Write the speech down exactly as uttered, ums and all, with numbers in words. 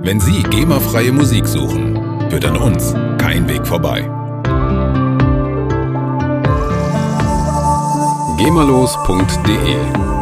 Wenn Sie GEMA-freie Musik suchen, führt an uns kein Weg vorbei. gemalos punkt de